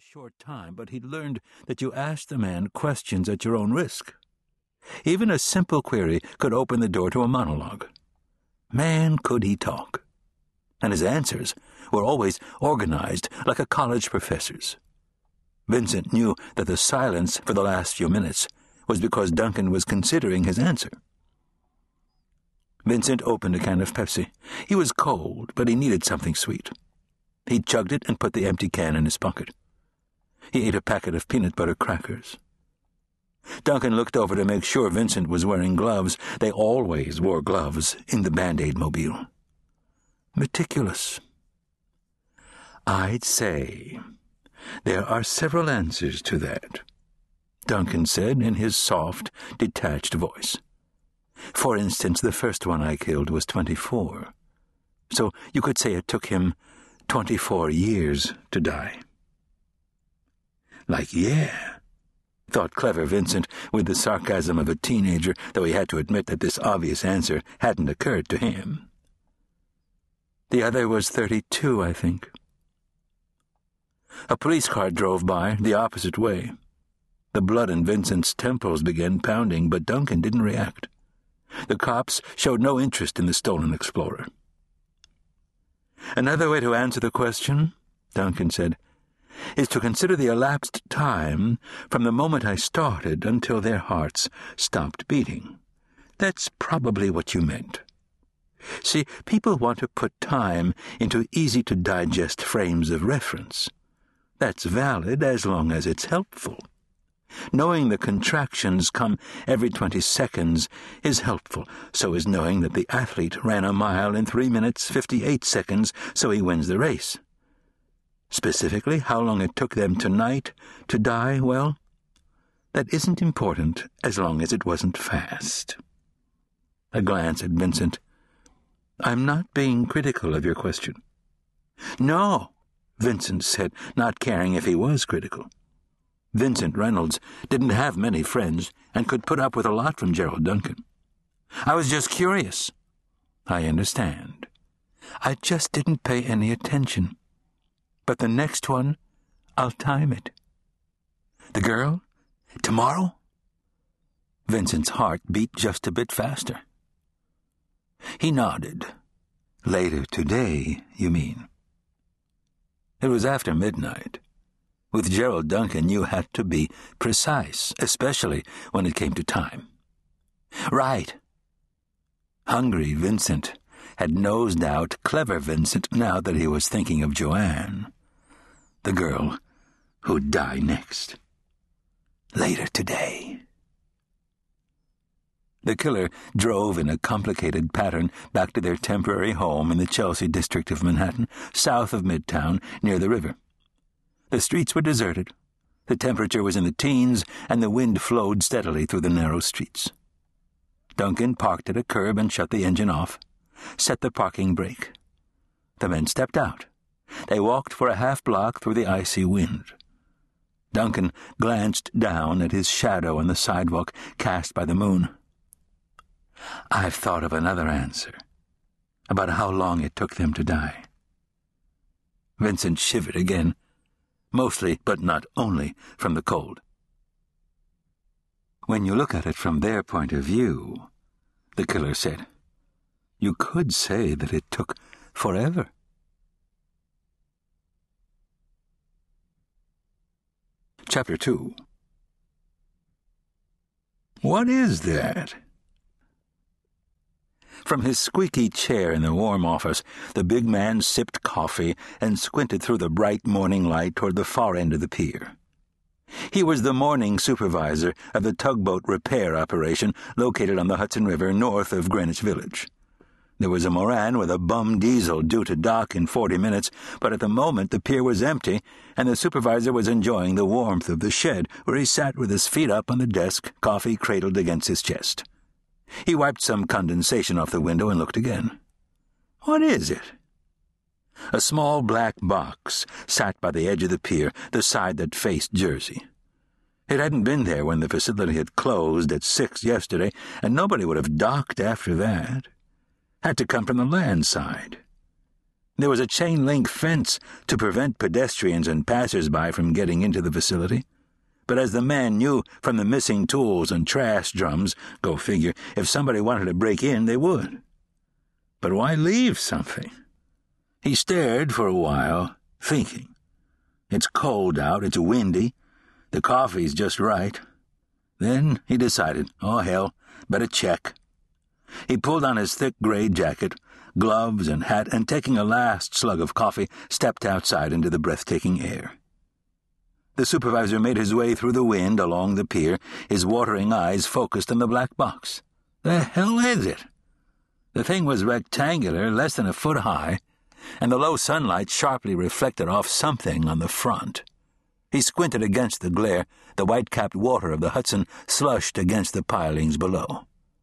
short time, but he'd learned that you asked the man questions at your own risk. Even a simple query could open the door to a monologue. Man, could he talk. And his answers were always organized like a college professor's. Vincent knew that the silence for the last few minutes was because Duncan was considering his answer. Vincent opened a can of Pepsi. He was cold, but he needed something sweet. He chugged it and put the empty can in his pocket. He ate a packet of peanut butter crackers. Duncan looked over to make sure Vincent was wearing gloves. They always wore gloves in the Band-Aid mobile. Meticulous. I'd say there are several answers to that, Duncan said in his soft, detached voice. For instance, the first one I killed was 24. So you could say it took him 24 years to die. Like, yeah, thought clever Vincent with the sarcasm of a teenager, though he had to admit that this obvious answer hadn't occurred to him. The other was 32, I think. A police car drove by the opposite way. The blood in Vincent's temples began pounding, but Duncan didn't react. The cops showed no interest in the stolen explorer. Another way to answer the question, Duncan said, is to consider the elapsed time from the moment I started until their hearts stopped beating. That's probably what you meant. See, people want to put time into easy-to-digest frames of reference. That's valid as long as it's helpful. Knowing the contractions come every 20 seconds is helpful. So is knowing that the athlete ran a mile in 3 minutes, 58 seconds, so he wins the race. Specifically, how long it took them tonight to die, well, that isn't important as long as it wasn't fast. A glance at Vincent. I'm not being critical of your question. No, Vincent said, not caring if he was critical. Vincent Reynolds didn't have many friends and could put up with a lot from Gerald Duncan. I was just curious. I understand. I just didn't pay any attention. But the next one, I'll time it. The girl? Tomorrow? Vincent's heart beat just a bit faster. He nodded. Later today, you mean? It was after midnight. With Gerald Duncan, you had to be precise, especially when it came to time. Right. Hungry Vincent had nosed out clever Vincent now that he was thinking of Joanne, the girl who'd die next. Later today. The killer drove in a complicated pattern back to their temporary home in the Chelsea district of Manhattan, south of Midtown, near the river. The streets were deserted. The temperature was in the teens, and the wind flowed steadily through the narrow streets. Duncan parked at a curb and shut the engine off, set the parking brake. The men stepped out. They walked for a half-block through the icy wind. Duncan glanced down at his shadow on the sidewalk cast by the moon. I've thought of another answer, about how long it took them to die. Vincent shivered again, mostly, but not only, from the cold. When you look at it from their point of view, the killer said, you could say that it took forever. Chapter 2. What is that? From his squeaky chair in the warm office, the big man sipped coffee and squinted through the bright morning light toward the far end of the pier. He was the morning supervisor of the tugboat repair operation located on the Hudson River north of Greenwich Village. There was a Moran with a bum diesel due to dock in 40 minutes, but at the moment the pier was empty, and the supervisor was enjoying the warmth of the shed, where he sat with his feet up on the desk, coffee cradled against his chest. He wiped some condensation off the window and looked again. What is it? A small black box sat by the edge of the pier, the side that faced Jersey. It hadn't been there when the facility had closed at 6 yesterday, and nobody would have docked after that. Had to come from the land side. There was a chain-link fence to prevent pedestrians and passers-by from getting into the facility. But as the man knew from the missing tools and trash drums, go figure, if somebody wanted to break in, they would. But why leave something? He stared for a while, thinking. It's cold out, it's windy, the coffee's just right. Then he decided, oh hell, better check. He pulled on his thick gray jacket, gloves and hat, and taking a last slug of coffee, stepped outside into the breathtaking air. The supervisor made his way through the wind along the pier, his watering eyes focused on the black box. The hell is it? The thing was rectangular, less than a foot high, and the low sunlight sharply reflected off something on the front. He squinted against the glare. The white-capped water of the Hudson slushed against the pilings below.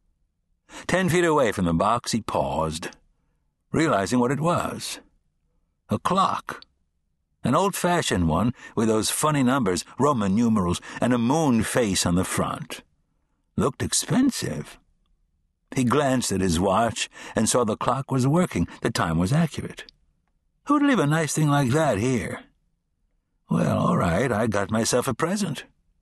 10 feet away from the box, he paused, realizing what it was. A clock. An old-fashioned one with those funny numbers, Roman numerals, and a moon face on the front. Looked expensive. He glanced at his watch and saw the clock was working. The time was accurate. Who'd leave a nice thing like that here? Well, all right, I got myself a present.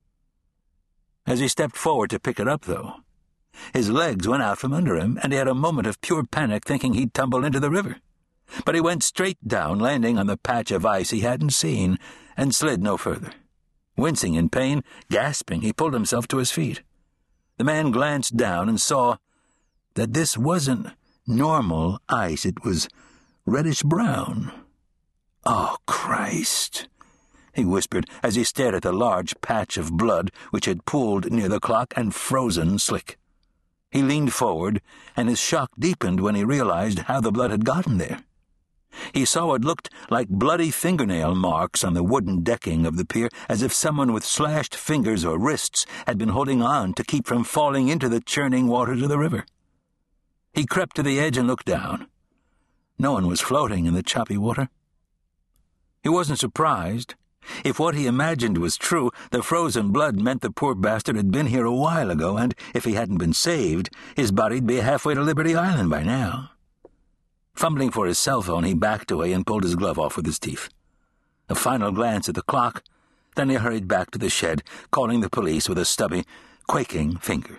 As he stepped forward to pick it up, though, his legs went out from under him, and he had a moment of pure panic thinking he'd tumble into the river. But he went straight down, landing on the patch of ice he hadn't seen, and slid no further. Wincing in pain, gasping, he pulled himself to his feet. The man glanced down and saw that this wasn't normal ice. It was reddish-brown. Oh, Christ, he whispered as he stared at the large patch of blood which had pooled near the clock and frozen slick. He leaned forward, and his shock deepened when he realized how the blood had gotten there. He saw what looked like bloody fingernail marks on the wooden decking of the pier, as if someone with slashed fingers or wrists had been holding on to keep from falling into the churning waters of the river. He crept to the edge and looked down. No one was floating in the choppy water. He wasn't surprised. If what he imagined was true, the frozen blood meant the poor bastard had been here a while ago, and if he hadn't been saved, his body'd be halfway to Liberty Island by now. Fumbling for his cell phone, he backed away and pulled his glove off with his teeth. A final glance at the clock, then he hurried back to the shed, calling the police with a stubby, quaking finger.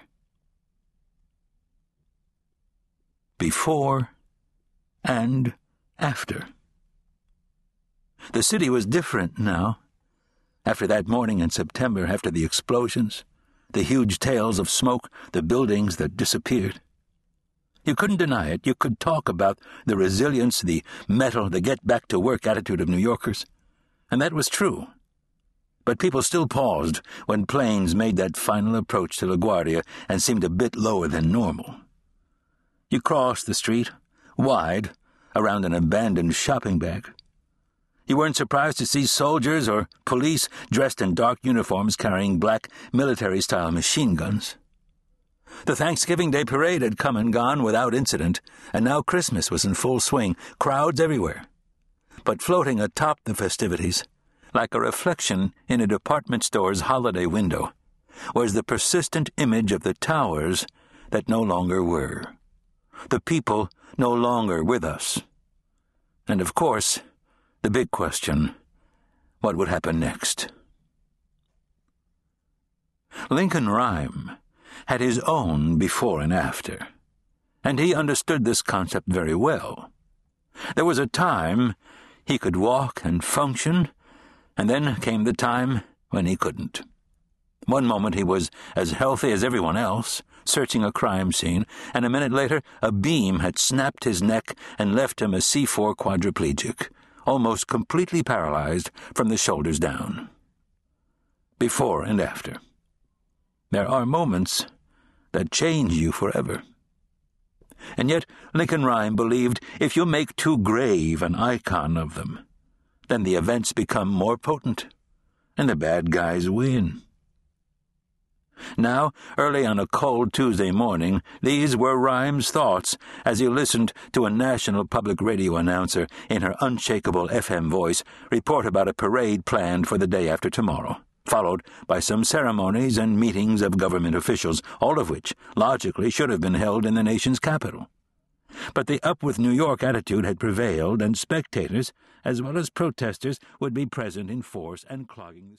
Before and after. The city was different now. After that morning in September, after the explosions, the huge tails of smoke, the buildings that disappeared. You couldn't deny it. You could talk about the resilience, the mettle, the get-back-to-work attitude of New Yorkers. And that was true. But people still paused when planes made that final approach to LaGuardia and seemed a bit lower than normal. You crossed the street, wide, around an abandoned shopping bag. You weren't surprised to see soldiers or police dressed in dark uniforms carrying black military-style machine guns. The Thanksgiving Day parade had come and gone without incident, and now Christmas was in full swing, crowds everywhere. But floating atop the festivities, like a reflection in a department store's holiday window, was the persistent image of the towers that no longer were. The people no longer with us. And of course, the big question, what would happen next? Lincoln Rhyme had his own before and after, and he understood this concept very well. There was a time he could walk and function, and then came the time when he couldn't. One moment he was as healthy as everyone else, searching a crime scene, and a minute later a beam had snapped his neck and left him a C4 quadriplegic, almost completely paralyzed from the shoulders down. Before and after. There are moments that change you forever. And yet Lincoln Rhyme believed if you make too grave an icon of them, then the events become more potent, and the bad guys win. Now, early on a cold Tuesday morning, these were Rhyme's thoughts as he listened to a national public radio announcer in her unshakable FM voice report about a parade planned for the day after tomorrow, followed by some ceremonies and meetings of government officials, all of which logically should have been held in the nation's capital. But the up with New York attitude had prevailed, and spectators, as well as protesters, would be present in force and clogging the